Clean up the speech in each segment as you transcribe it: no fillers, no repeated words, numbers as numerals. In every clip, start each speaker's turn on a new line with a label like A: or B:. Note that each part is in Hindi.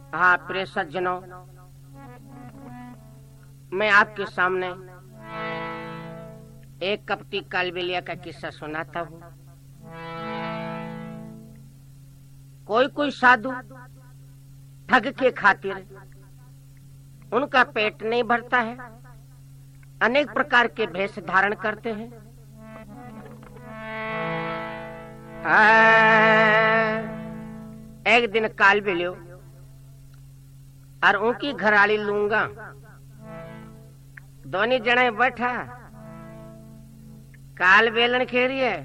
A: हाँ प्रिय सज्जनों, मैं आपके सामने एक कपटी कालबेलिया का किस्सा सुनाता हूँ। कोई साधु ठग के खातिर उनका पेट नहीं भरता है, अनेक प्रकार के भेष धारण करते हैं। एक दिन कालबेलियो और उनकी घराली लूंगा दोनों जने बैठा काल बेलन खेरी है।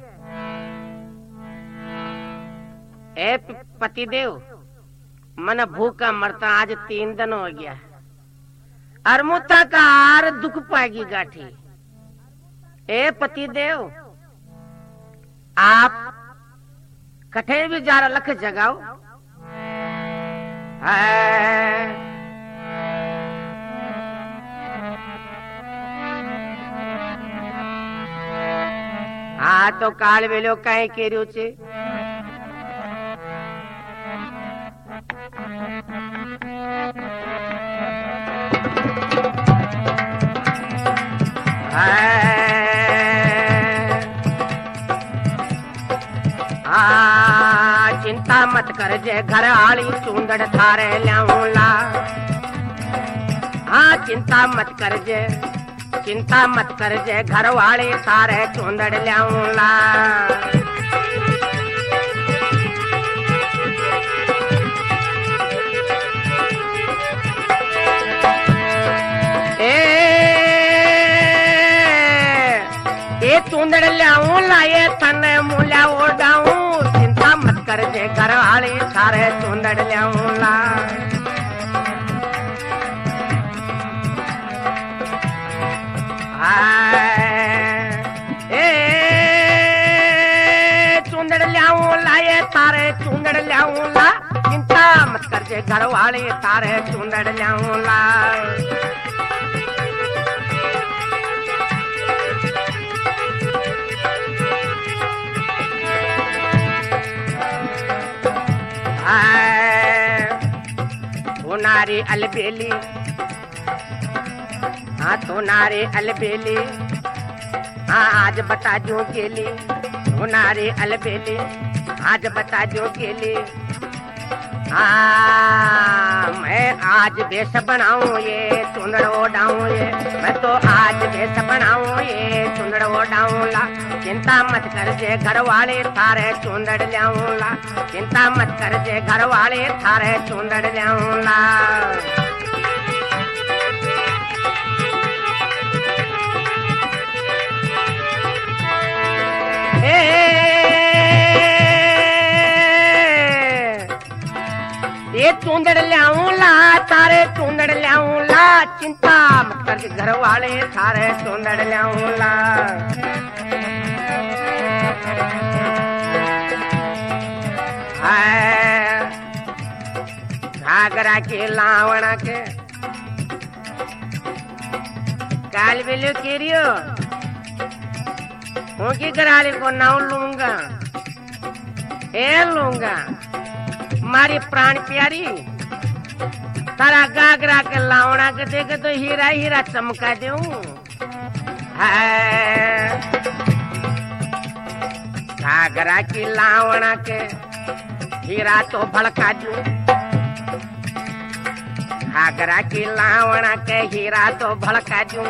A: ए पतिदेव, मन भूखा मरता आज 3 दिन हो गया और मुता का आर दुख पाएगी गाठी। ए पतिदेव, आप कठे भी जा लख जगाओ। हाँ तो कालबेलियो कहीं केरियो छे। चिंता मत कर जे घर आली चूंदड़ थारे ल्याऊला। हाँ चिंता मत कर जे घर वाले थारे चूंदड़ ल्याऊला। ए चूंदड़ ल्याऊला, ये तने मूल्या ओडाऊं। चिंता मत कर जे घर वाले थारे चूंदड़ ल्याऊला। चूंदड़ ल्याऊला, ये तारे चूंदड़ ल्याऊला। चिंता मत कर जे घर वाले तारे चूंदड़ ल्याऊला। नारी अलबेली, हाँ तो नारी अलबेली, हाँ आज बता जो गेली। वो नारी अलबेली आज बता जो गेली। हाँ मैं आज भेष बनाऊं ये चूंदड़ ओढ़ाऊं ये। मैं तो आज भेष बनाऊं ये चूंदड़ ओढ़ाऊंला। चिंता मत कर जे घर वाले थारे चूंदड़ ल्याऊंला। चिंता मत कर जे घर वाले थारे चूंदड़ ल्याऊंला। ये चूंदड़ ल्याऊंला, तारे चूंदड़ ल्याऊंला। चिंता मत कर घर वाले थारे चूंदड़ ल्याऊंला। घाघरा के लावणा के कालबेलियो केरियो उनकी घराली को नाव लूंगा। ए लूंगा मारी प्राण प्यारी, तारा घाघरा के लावणा के देखे तो हीरा हीरा चमका दूं। घाघरा की लावणा के हीरा तो भड़का दूं। घाघरा की लावणा के हीरा तो भड़का दूं।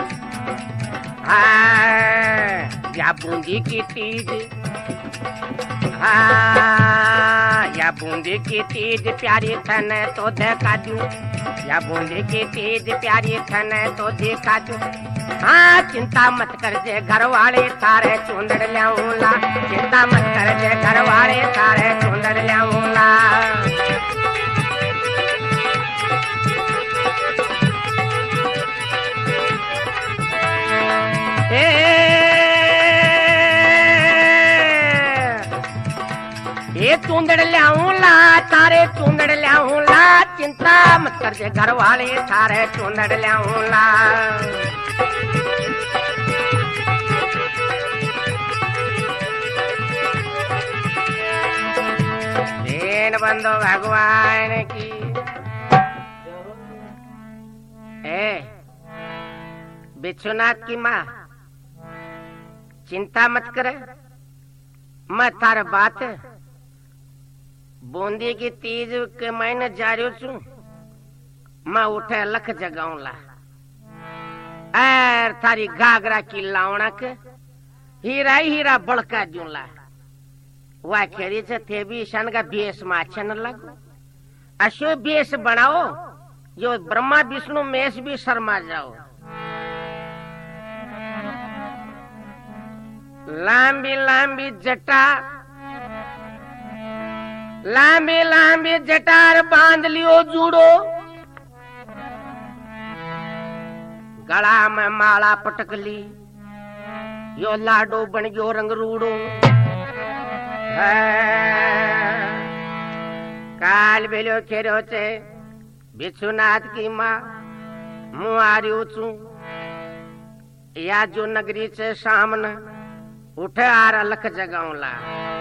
A: या बूंदी की तीज, या बूंदी की तीज प्यारी थने तो देखा दूं। या बूंदी की तीज प्यारी थने तो देखा दूं। हाँ चिंता मत कर जे घर वाले थारे चूंदड़ ल्याऊंला। चिंता मत कर जे घर वाले थारे चूंदड़ ल्याऊंला। ये चूंदड़ ल्याऊंला, तारे चूंदड़ ल्याऊंला। चिंता मत कर जे घर वाले थारे चूंदड़ ल्याऊंला। दीन बंधु भगवान की ए विश्वनाथ की माँ, चिंता मत करे, मैं तार बात बूंदी की तीज के महीने जा रही छू, मैं उठे लख जगाऊंला एर थारी घाघरा की लावणक हीरा हीरा बड़का दूंला। वह खेरी से थे भी शन का बेस में अच्छा न लगो, अशो बेस बनाओ जो ब्रह्मा विष्णु महेश भी शर्मा जाओ। लांबी लांबी जटा, लांबी लांबी जटार बांध लियो जूड़ो, गला में माला पटक ली, यो लाडो बन गयो रंग रूड़ो। काल बेलो खेरो चे विश्वनाथ की माँ, मुआरियो चू या जो नगरी से सामने उठे आरा लख जगाऊंला।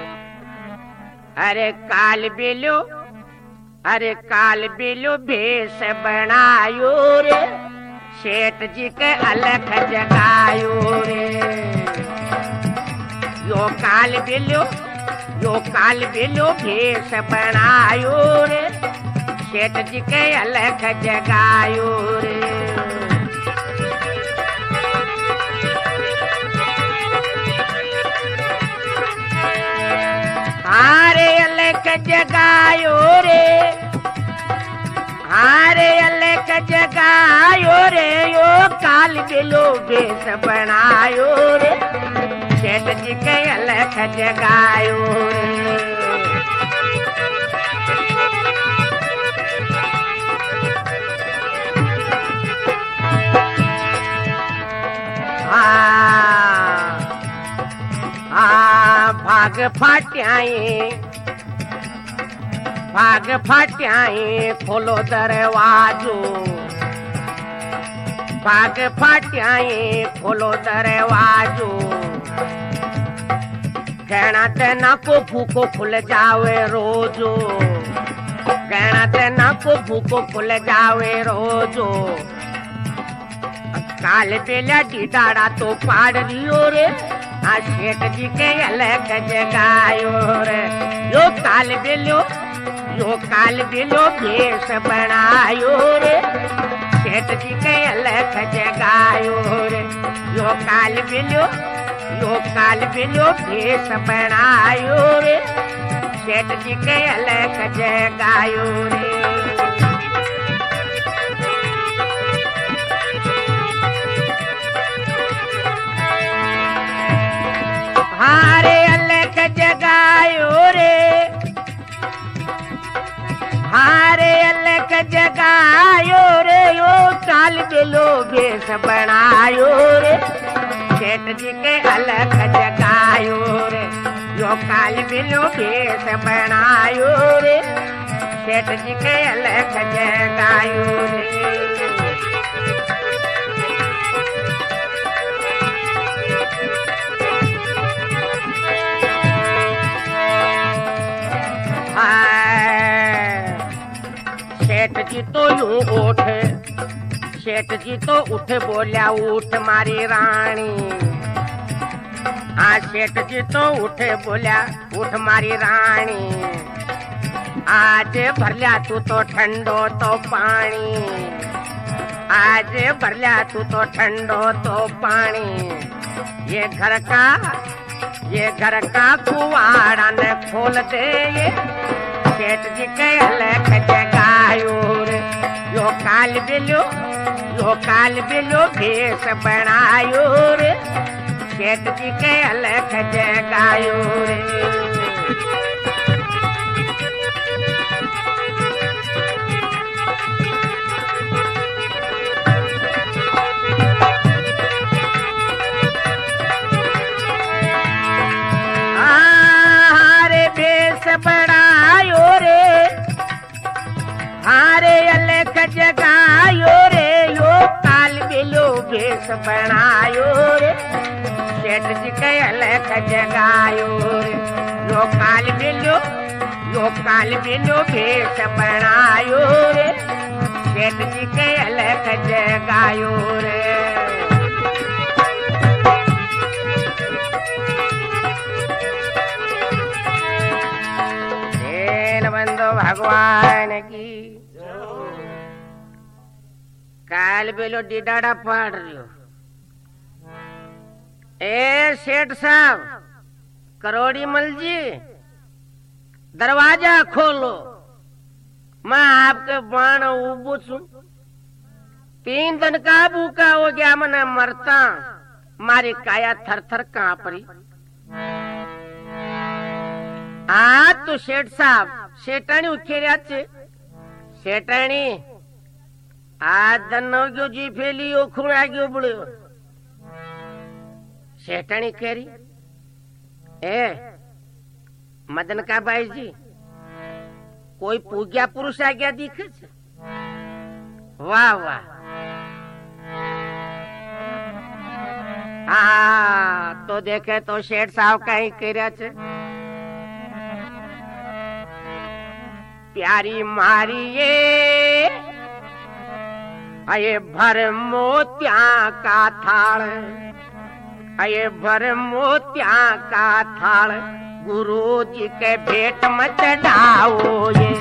A: अरे काल बेलो, अरे काल बेलो भेष बनायो रे, सेठ जी के अलख जगायो रे। यो काल बेलो भेष बनायो रे, सेठ जी के अलख जगायो रे। हारे अलख जगायो रे, हारे अलख जगायो रे, यो काल बेलो भेष बनायो रे, सेठ जी के अलख जगायो रे। भाग फाट्याई, भाग फाट्याई खोलो दरवाजो, भाग फाट्याई खोलो दरवाजो। गहना तेना को भूखो खुल जावे रोजो, गहना तेना को भूखो खुल जावे रोजो। काल बेला डीडाड़ा तो पाड़ रियो रे, आ सेठ जी के अलख जगायो रे। यो काल बेलो भेष बनायो रे, सेठ जी के अलख जगायो रे। यो काल बेलो भेष बनायो रे, सेठ जी के अलख जगायो रे। हारे अलख जगायो रे, हारे अलख जगायो रे, यो काल बेलो भेष बनायो रे, सेठ जी के अलख जगायो रे। यो काल बेलो भेष बनायो रे, सेठ जी के अलख जगायो रे। सेठ जी तो यूं उठे, सेठ जी तो उठे बोलिया उठ मारी रानी। हाँ सेठ जी तो उठे बोलिया उठ मारी रानी। आज भरल्या तू तो ठंडो तो पानी, आज भरल्या तू तो ठंडो तो पानी। ये घर का कुआड़ा ने खोल दे, ये सेठ जी के अलख जगायो रे। यो काल बेलो भेष बनायो रे, सेठ जी के अलख जगायो रे। हारे भेष बनायो रे, हारे अलख जगायो रे। यो काल बेलो भेष बनायो रे, सेठ जी के अलख जगायो रे। यो यो काल बिलो भेष बनायो रे, सेठ जी के अलग जगायो रे। भगवान की काल बेलो डिडाड़ा पाड़ रही। ए सेठ साहब, करोड़ी मल जी, दरवाजा खोलो, मैं आपके बाण उबू छू। 3 दिन का भूखा हो गया, मैं मरता, मारी काया थर थर कांप रही। हाँ तो सेठ साहब, शेटाणी उखेर्या छे। शेटाणी आ दनो गयो जी फेली ओखुणा गयो बळ्यो। शेटाणी केरी ए मदन का भाई जी, कोई पूज्या पुरुष आ गया दिखे छे? वाह वाह। हाँ तो देखे तो शेठ साहब कहीं कर्या छे। प्यारी मारिए अये भर मोतिया का थाल, अये भर मोतिया का थाल, गुरु जी के भेंट में चढ़ाओ ये।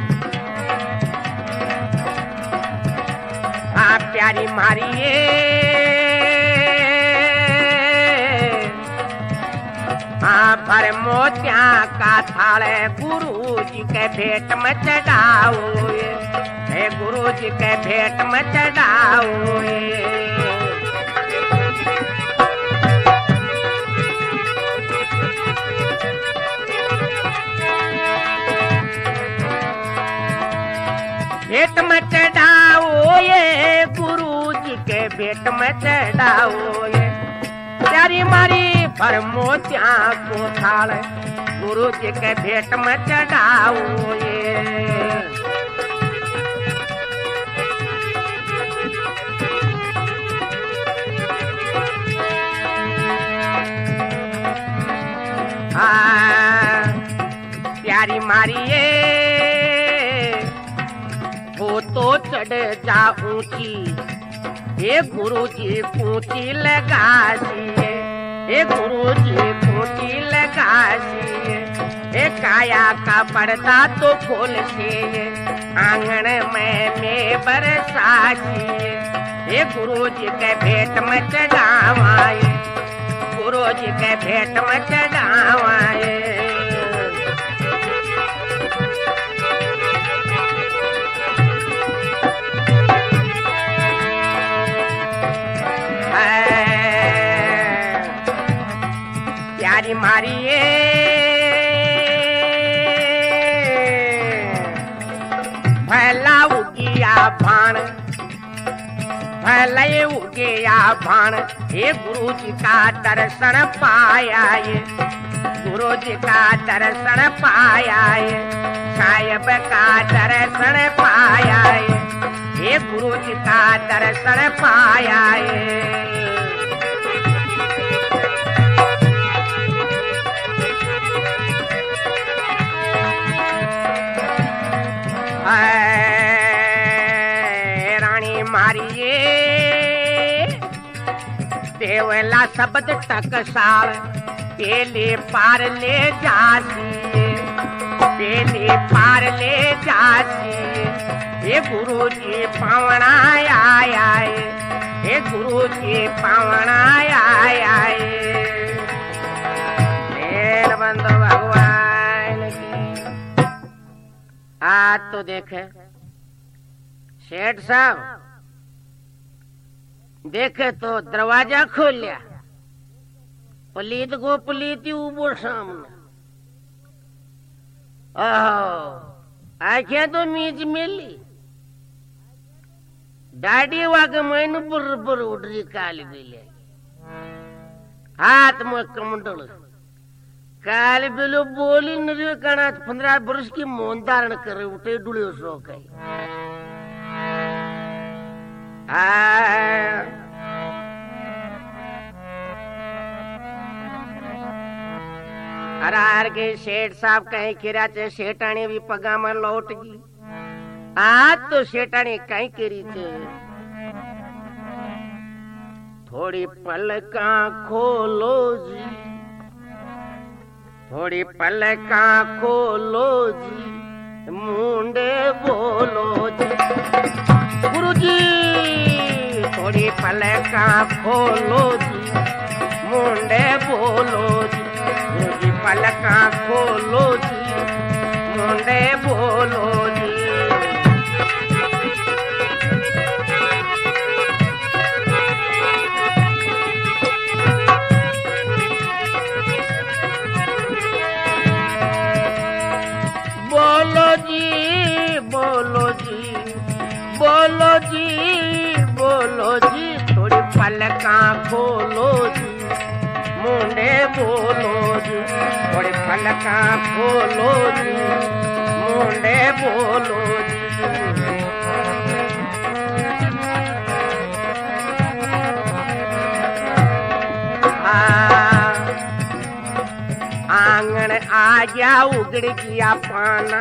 A: हाँ प्यारी मारिए भर मोतिया का थाल, गुरु जी के भेंट में चढ़ाओ ये, गुरु जी के भेंट में चढ़ाओ ये। भेंट में चढ़ाओ ये, गुरु जी के भेंट में चढ़ाओ ये। प्यारी मारी भर मोतिया को थाल, गुरु जी के भेंट में चढ़ाओ ये। प्यारी मारिए वो तो चढ़ जा ऊंची, ये गुरु जी पूंची लगा दिए, ये गुरु जी पूंची लगा दिए। ये काया का पर्दा तो खोल से आंगन में बरसा दिए, ये गुरु जी के भेंट में चढ़ावाए, गुरु जी के भेंट में चढ़ावाए। प्यारी मारिए भला उगिया भाण, भले उगिया भाण, ये गुरु जी का दर्शन पाया ये, गुरु जी का दर्शन पाया ये, साहिब का दर्शन पाया ये, गुरु जी का दर्शन पाया ये। रानी मारिए देवला शब्द टकसाल, पेले पार ले जाती, पेले पार ले जाती। ये गुरु जी पावना आया, ये गुरु जी पावना आया। बंदो भगवान की। आज तो देखे सेठ साहब, देखे तो दरवाजा खोल लिया, पलीत को पलीती ऊपर सामने। आख्या तो मीच मिली दाढ़ी वाके मैंने बरबर उड़ रही काली बिले, हाथ में कमंडल काली बिलो बोली नरियो कना 15 वर्ष की मौन धारण करे उठे डुड़ियो सो कई। हरार के सेठ साहब कहीं खिरा चे सेठाणी भी पगा में लौट गई। आज तो सेठाणी कहीं करी थे थोड़ी पलका खोलो जी, थोड़ी पलका खोलो जी, मुंडे बोलो जी। गुरुजी थोड़ी पलका खोलो जी, मुंडे बोलो जी। गुरुजी पलका खोलो जी, मुंडे बोलो जी। बोलो जी बोलो जी, बोलो जी बोलो जी, थोड़ी पलका खोलो जी, मुंडे बोलो जी। थोड़ी पलका खोलो जी, मुंडे बोलो जी। आंगन आ गया उगड़ गया पाना,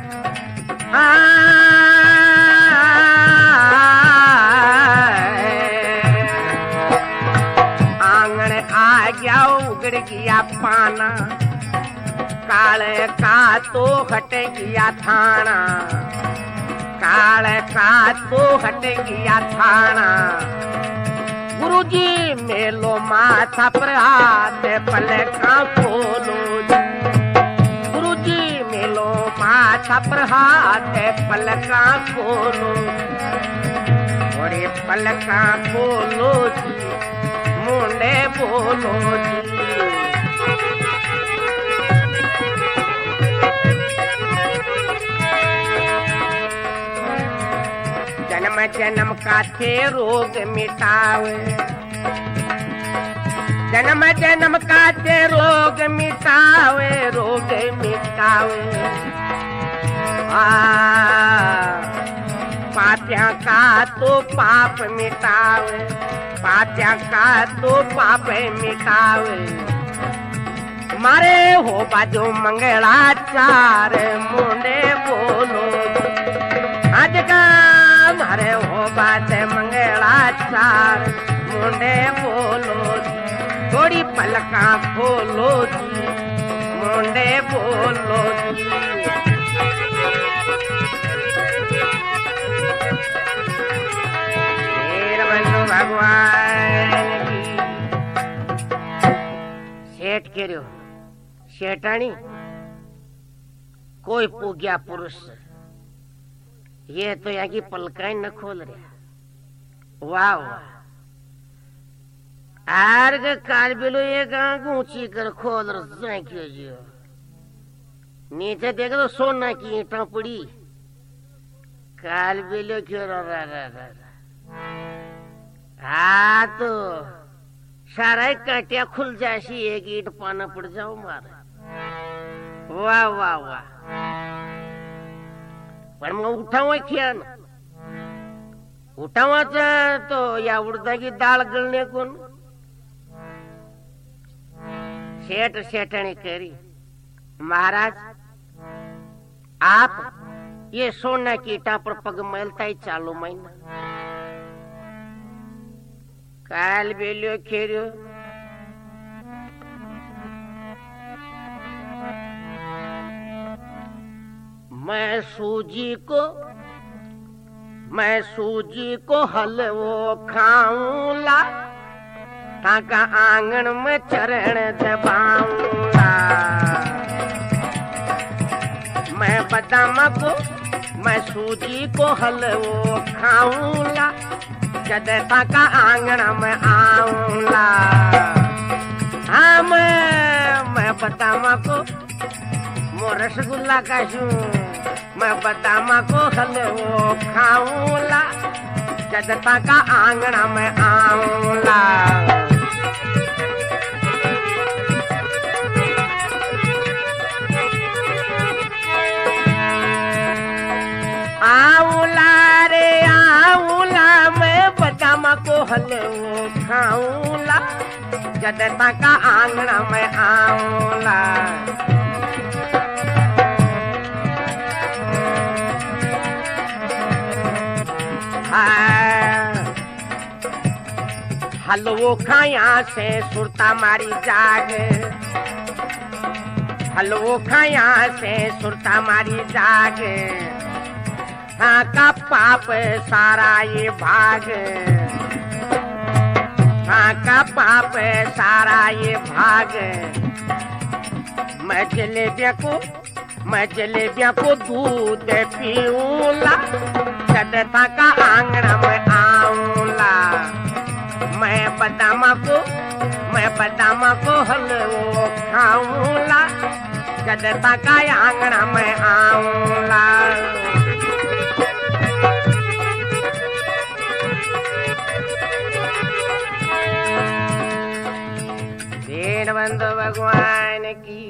A: आंगन आ गया उगड़ गया पाना, काले का तो हट गया थाना, काले का तो हट गया थाना। गुरुजी मेलो माथा पर हाथ पलका खोलो जी। गुरुजी मेलो माथा पर हाथ पलका खोलो, थोड़े पलका खोलो जी, मुंडे बोलो जी। जन्म जन्म का थे रोग मिटावे, जन्म जन्म का थे रोग मिटावे, रोग मिटावे। पाप्या का तो पाप मिटावे, पाप्या का तो पाप मिटावे। मारे हो बाजू मंगलाचार, मुंडे बोलो आज का मारे हो बात मंगलाचार, मुंडे बोलो जी। थोड़ी पलका खोलो जी, मुंडे बोलो जी। बंधु भगवान की। सेठ करो सेठानी कोई पूग्या पुरुष, ये तो यहाँ की पलकाई न खोल रहा। वाह वाह, आर्ग काल बिलो एक आंख ऊंची कर खोल क्यों जियो। नीचे देखो तो सोना की ईंटा पड़ी, काल बिलो क्यों रा। हाँ तो सारा काटिया खुल जासी, एक ईंट पाना पड़ जाओ मारे। वाह वाह वाह, पण मग उठावा खियान उठावाच तो या उड़दाची डाळ गळणे कोण। सेठ सेठानी करी, महाराज आप ये सोना की ईटा पर पग मेलता ही चालू महीना। काल बेलियो खेरियो मैं सूजी को हलवो खाऊंला, ताका आंगन में चरण दबाऊंला। मैं सूजी को हलवो खाऊंला, जद ताका आंगन में आऊंला। हाँ मैं बदामा को मो रसगुल्ला काशू, मैं बदामा को हलवो खाऊंला, जद ताका आंगन में आऊंला। आऊला रे आऊला, मैं बदामा को हलवो खाऊंला, जद तक आंगन में आऊंला हलवो खाया से सुरता मारी जाग हलवो खाया से सुरता मारी जाग हाँ का पाप सारा ये भाग हाँ का पाप सारा ये भाग मैं जलेबिया को दूध पीऊंला जदता का आंगन में आऊंला मैं बदामा को हलवो खाऊंला जदता का आंगन में आऊंला बंधु भगवान की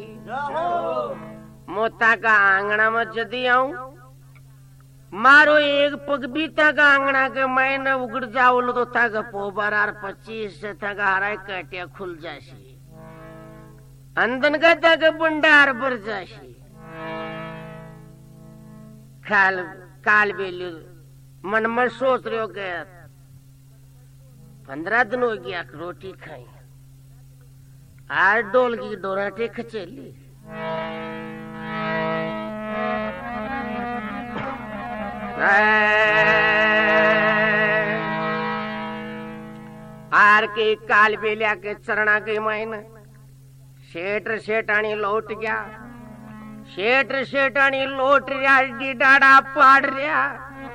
A: मोता का आंगना में जदी आऊं मारो एक पग भी तक आंगना के मैंने उगड़ जाओ तो तक पोबर 25 से तक हराय कटिया खुल जाशी अंदन का तक भंडार भर जाशी काल बेलू मन में सोच रहे हो गया 15 दिन हो गया रोटी खाई आज डोल की डोराटे खचेली आर के काल बेलिया के चरणा के महीने शेठानी लौट गया शेठानी लौट रहा डिडाड़ा पाड़ रहा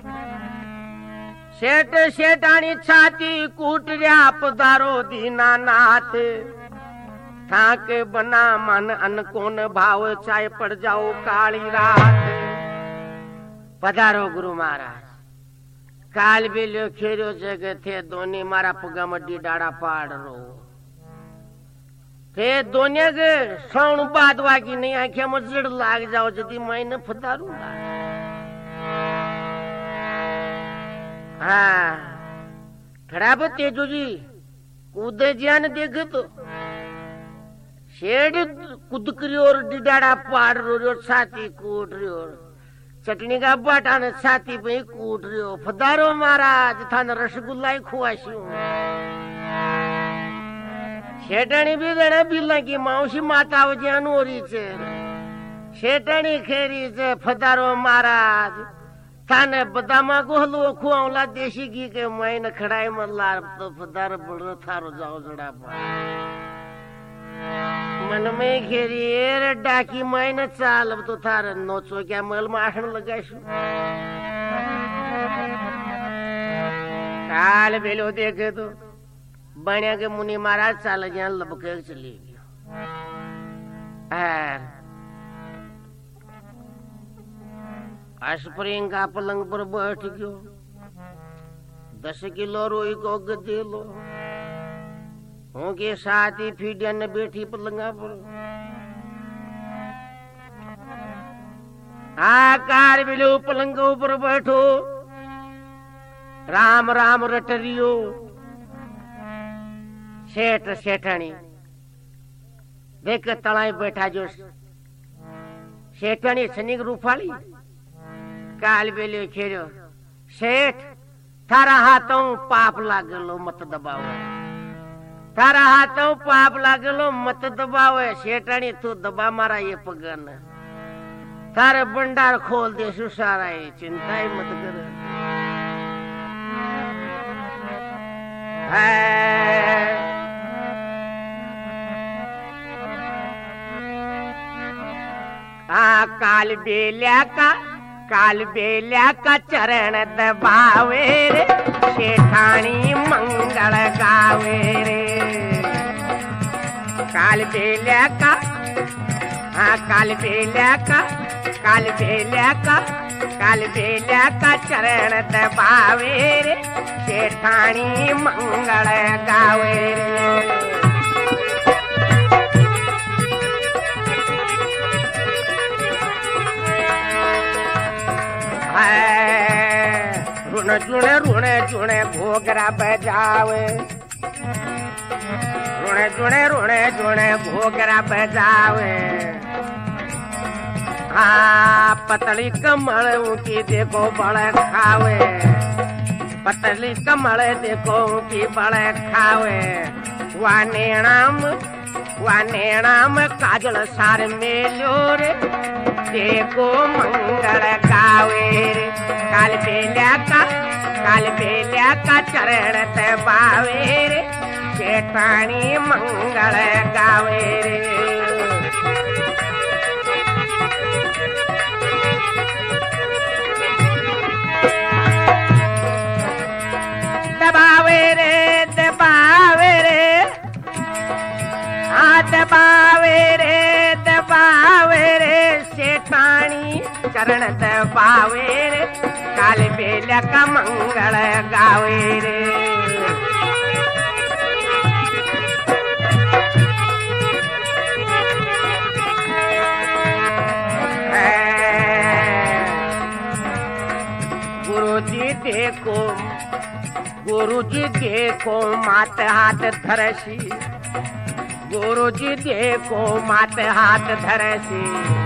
A: शेठानी छाती कूट रहा पधारो दीनानाथ थाक बना मन अनकोन भाव चाहे पड़ जाओ काली रात पधारो गुरु महाराज काल बेलियो खेरो जगह थे दोनी मारा पगा मड्डी डाड़ा पाड़ रो थे दोनिया के सौन बादवा की नहीं आंखें मजड़ लाग जाओ जदी मैं न पधारूंगा हाँ खराब तेजो जी कूदे जान देखे तो शेड कुद करी और डिडाड़ा पाड़ रो छाती कूट रही और चटनी का बाटा ने छाती पे कूट रही हो पधारो महाराज थाने रसगुल्ला ही खुआशी शेटानी भी देना बिल्ला की मौसी माता वजन हो रही छे शेटानी खेरी छे पधारो महाराज थाने बदामा को हलवो खुआऊला देसी घी के मैंने खड़ाई मल्ला तो पधार बड़ो थारो जाओ जड़ा मन में घेरी डाकी मैंने चाल तो थार नोचो क्या मल माखन लगाशु काल बेलो देखे तो बनिया के मुनि महाराज चाल गया लपके चली गया अशप्रिंग का पलंग पर बैठ गयो 10 किलो रोई को गदे लो के साथ ही फीडिया ने बैठी पलंगा पर आकार बिलो पलंग ऊपर बैठो राम राम रटरियो सेठानी देख तलाई बैठा जो सेठानी सनिक रूपाली काल बेले खेरो सेठ थारा हाथों पाप लागलो मत दबाओ तारा हाथों पाप लागलो मत दबावे शेठानी तू दबा मारा ये पगन तारे भंडार खोल दे सारा है चिंता ही मत कर काल बेलिया का चरण दबावे रे शेठानी मंगल गावे रे काल बेलिया का चरण दबावे रे शेठानी मंगल गावे रे रुण चुणे घोगरा बजावे रुणे जुणे घोघरा बजावे। हाँ पतली कमल ऊंची देखो बड़ खावे, पतली कमल देखो ऊंची बड़ खावे। वानेणाम काजल सार मेल्यो रे, देखो मंगल गावे रे। काल बेल्या का चरण ते बावे रे, शेठाणी मंगल गावे रे। दबावे रे दबावे रे, हाँ दबावे रे शेठाणी चरण दबावे रे। काल बेल्या का मंगल गावे रे। गुरुजी देखो मात हाथ धरसी, गुरुजी देखो मात हाथ धरसी।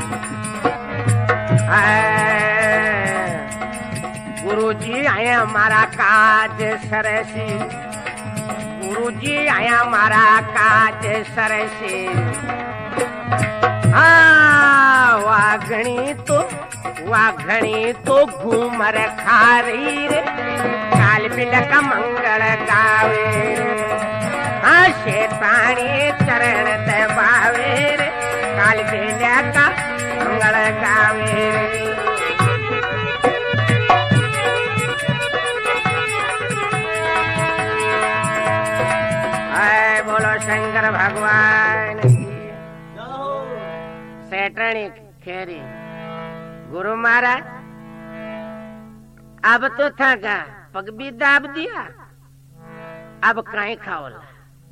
A: गुरुजी आया मारा काज सरसी, गुरुजी आया मारा काज सरसी। वाघणी तो घूमर खारी रे, काल बिलक मंगल गावे रे। हाँ शेताणी चरण दबावे रे, काल बिलक मंगल गावे रे। बोलो शंकर भगवान की। सेठणी खेरी गुरु महाराज अब तो था का पग भी दाब दिया, अब कहीं खाओला।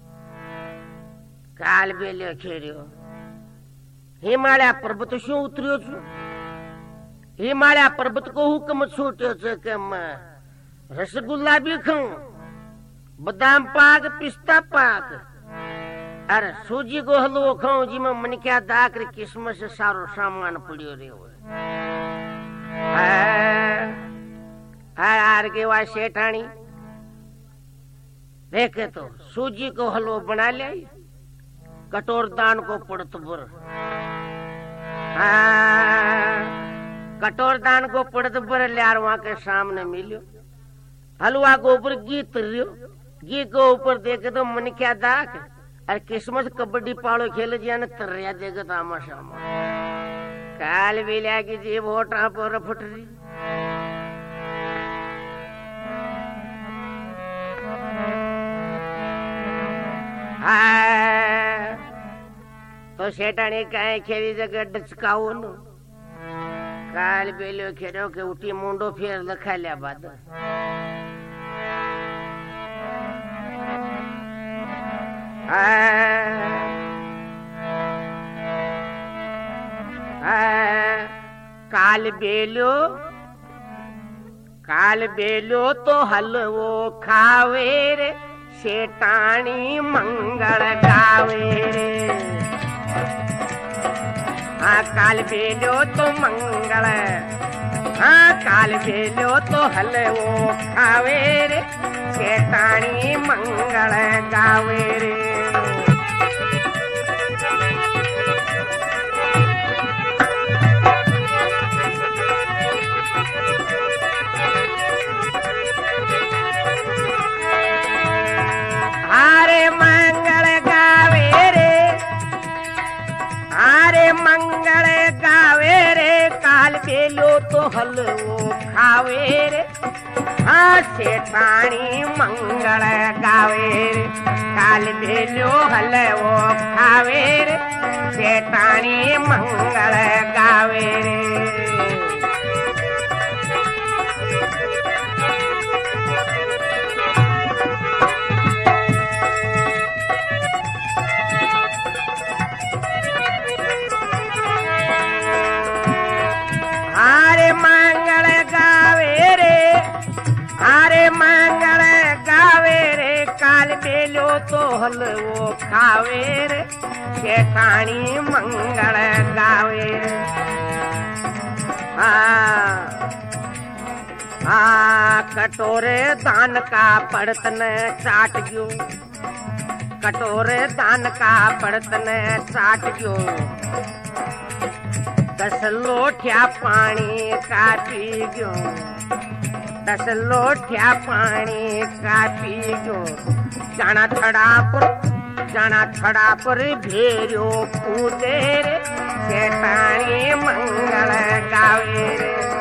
A: काल बेलियो खेरियो हिमालय पर्वत शू उतरियो छू, हिमालय पर्वत को हुक्म छूट्यो छे के मैं रसगुल्ला भी खाऊं, बादाम पाक पिस्ता पाक, अरे सूजी को हलवो खाऊं जिमे मन क्या दाकर किस्मत से सारो सामान पड़ियो रे। आर के वा शेठाणी देखे तो सूजी को हलवो बना ले, कटोर दान को पड़त बुर। कटोर दान को पड़त बुर लियार वहां के सामने मिलियो, हलवा को ऊपर घी तरियो, घी को ऊपर देखे तो मन क्या दाख, अरे किस्मत कबड्डी पालो खेल जिया ने तरिया देगा तामा शामा। काल बिलिया की जीभ होठा पर फुट रही। तो शेठाणी कहे खेरी जगह डचकाओ न, काल बेलियो खेरो के उठी मुंडो फेर लखा लिया बाद। काल बेलो तो हलवो खावे रे, शेठाणी मंगल गावे रे। हाँ काल बेलो तो मंगल, हाँ काल बेलो तो हलवो खावे रे, शेठाणी मंगल गावे रे। हारे मंगल गावे रे, हारे मंगल गावे रे, काल बेलो तो हलवो खावे रे। हाँ शेठाणी मंगल गावे रे, काल बेलो हलवो खावे रे, शेठाणी मंगल गावे रे। हारे मंगल गावे रे, हारे मंगल गावे रे, काल बेलो तो चावल वो खावे रे, सेठानी मंगल गावे रे। कटोरे दान का पड़तन चाट गयो, कटोरे दान का पड़तन चाट गयो। 10 लोटिया पानी का पी गयो, 10 लोटिया पानी का पी गयो। जाना थड़ा पर भेरियो कूदे रे, सेठानी मंगल गावे रे।